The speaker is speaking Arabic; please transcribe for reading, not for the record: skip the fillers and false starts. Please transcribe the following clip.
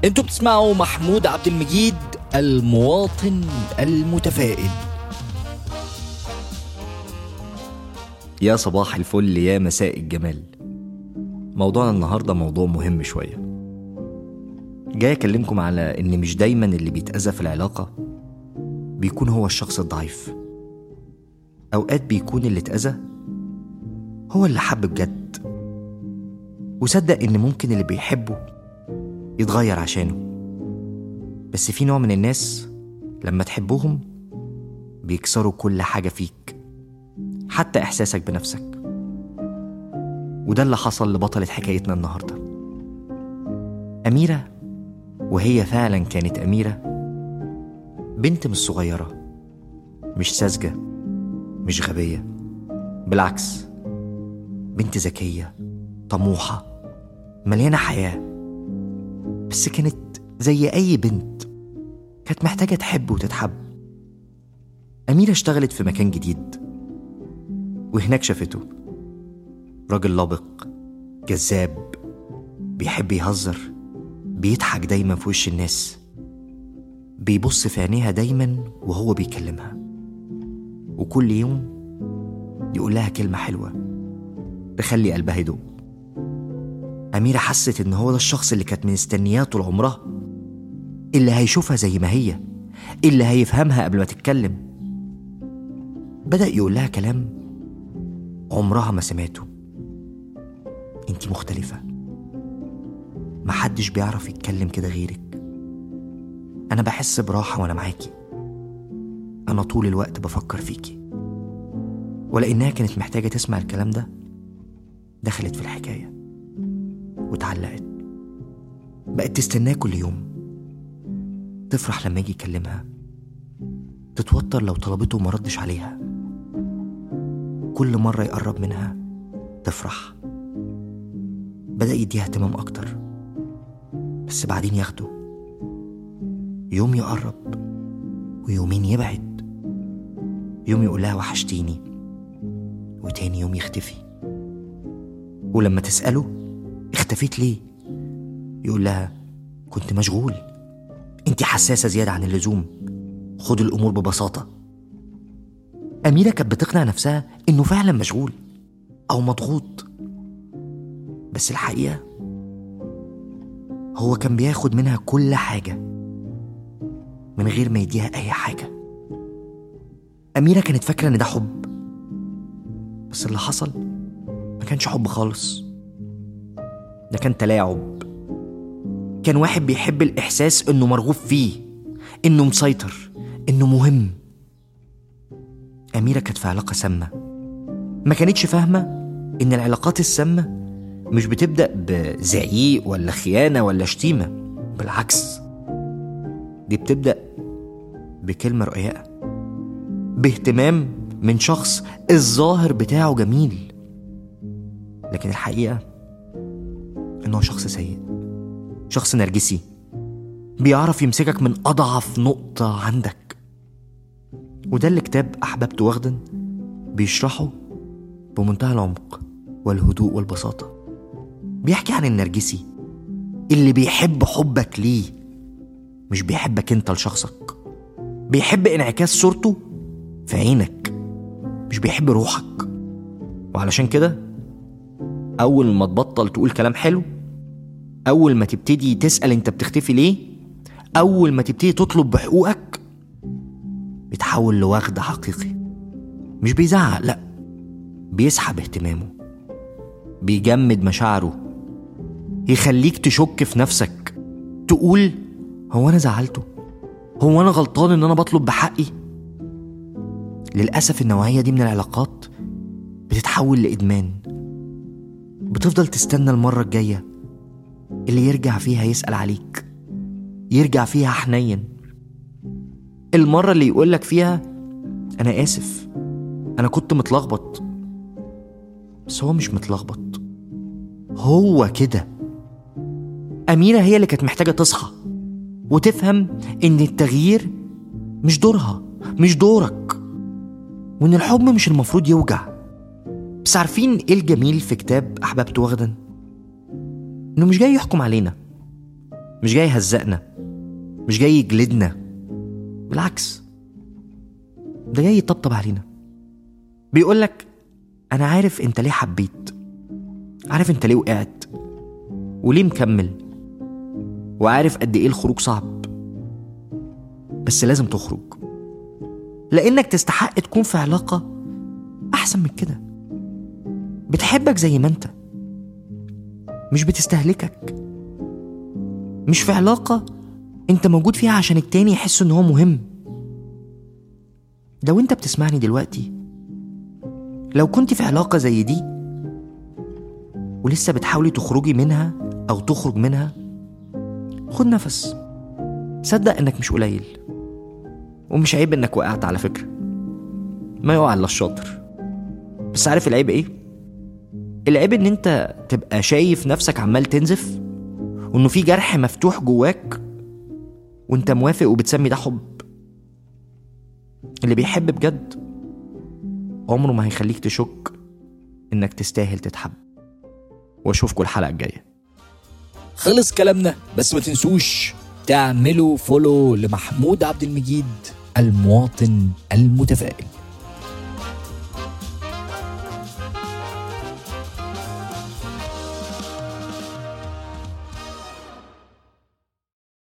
انتوا بتسمعوا محمود عبد المجيد المواطن المتفائل. يا صباح الفل يا مساء الجمال. موضوعنا النهاردة موضوع مهم شوية. جاي أكلمكم على إن مش دايما اللي بيتأذى في العلاقة بيكون هو الشخص الضعيف. أوقات بيكون اللي اتأذى هو اللي حب بجد وصدق إن ممكن اللي بيحبه يتغير عشانه. بس في نوع من الناس لما تحبهم بيكسروا كل حاجة فيك، حتى إحساسك بنفسك. وده اللي حصل لبطلة حكايتنا النهاردة، أميرة. وهي فعلا كانت أميرة، بنت مش صغيرة، مش ساذجة، مش غبية، بالعكس بنت ذكية طموحة مليانة حياة. بس كانت زي أي بنت كانت محتاجة تحب وتتحب. أميرة اشتغلت في مكان جديد وهناك شافته راجل لابق جذاب، بيحب يهزر، بيضحك دايما في وش الناس، بيبص في عينيها دايما وهو بيكلمها، وكل يوم يقول لها كلمة حلوة تخلي قلبها يدق. أميرة حست إن هو ده الشخص اللي كانت مستنياه طول عمرها، اللي هيشوفها زي ما هي، اللي هيفهمها قبل ما تتكلم. بدأ يقول لها كلام عمرها ما سمعته. انتي مختلفة، محدش بيعرف يتكلم كده غيرك. أنا بحس براحة وأنا معاكي، أنا طول الوقت بفكر فيكي. ولأنها كانت محتاجة تسمع الكلام ده دخلت في الحكاية وتعلقت، بقت تستناه كل يوم، تفرح لما يجي يكلمها، تتوتر لو طلبته وما ردش عليها. كل مرة يقرب منها تفرح. بدأ يديها اهتمام أكتر، بس بعدين ياخده، يوم يقرب ويومين يبعد، يوم يقول لها وحشتيني وتاني يوم يختفي. ولما تسأله اختفيت ليه يقول لها كنت مشغول، انتي حساسة زيادة عن اللزوم، خد الأمور ببساطة. أميرة كانت بتقنع نفسها إنه فعلا مشغول أو مضغوط، بس الحقيقة هو كان بياخد منها كل حاجة من غير ما يديها أي حاجة. أميرة كانت فاكرة إن ده حب، بس اللي حصل ما كانش حب خالص، ده كان تلاعب. كان واحد بيحب الإحساس إنه مرغوب فيه، إنه مسيطر، إنه مهم. أميرة كانت في علاقة سامة، ما كانتش فاهمة إن العلاقات السامة مش بتبدأ بزعيق ولا خيانة ولا شتيمة، بالعكس دي بتبدأ بكلمة رقيقة، باهتمام من شخص الظاهر بتاعه جميل، لكن الحقيقة إنه شخص سيء، شخص نرجسي، بيعرف يمسكك من أضعف نقطة عندك. وده اللي كتاب أحببت وغدا بيشرحه بمنتهى العمق والهدوء والبساطة. بيحكي عن النرجسي اللي بيحب حبك ليه، مش بيحبك انت لشخصك، بيحب انعكاس صورته في عينك، مش بيحب روحك. وعلشان كده أول ما تبطل تقول كلام حلو، أول ما تبتدي تسأل انت بتختفي ليه، أول ما تبتدي تطلب بحقوقك، بيتحول لوغد حقيقي. مش بيزعق، لأ، بيسحب اهتمامه، بيجمد مشاعره، يخليك تشك في نفسك، تقول هو أنا زعلته؟ هو أنا غلطان إن أنا بطلب بحقي؟ للأسف النوعية دي من العلاقات بتتحول لإدمان. بتفضل تستنى المرة الجاية اللي يرجع فيها يسأل عليك، يرجع فيها حنين، المرة اللي يقولك فيها أنا آسف، أنا كنت متلخبط. بس هو مش متلخبط، هو كده. أميرة هي اللي كانت محتاجة تصحى وتفهم إن التغيير مش دورها، مش دورك، وإن الحب مش المفروض يوجع. بس عارفين إيه الجميل في كتاب أحببت وغدا؟ إنه مش جاي يحكم علينا، مش جاي يهزقنا، مش جاي يجلدنا، بالعكس ده جاي يطبطب علينا. بيقولك أنا عارف أنت ليه حبيت، عارف أنت ليه وقعت وليه مكمل، وعارف قد إيه الخروج صعب، بس لازم تخرج، لأنك تستحق تكون في علاقة أحسن من كده، بتحبك زي ما أنت، مش بتستهلكك، مش في علاقة أنت موجود فيها عشان التاني يحس إن هو مهم. لو أنت بتسمعني دلوقتي، لو كنت في علاقة زي دي ولسه بتحاولي تخرجي منها أو تخرج منها، خد نفس، صدق إنك مش قليل، ومش عيب إنك وقعت على فكرة، ما يقع إلا الشاطر. بس عارف العيب إيه؟ العيب إن أنت تبقى شايف نفسك عمال تنزف، وإنه في جرح مفتوح جواك وإنت موافق وبتسمي ده حب. اللي بيحب بجد عمره ما هيخليك تشك إنك تستاهل تتحب. واشوفكوا الحلقة الجاية. خلص كلامنا، بس ما تنسوش تعملوا فولو لمحمود عبد المجيد المواطن المتفائل.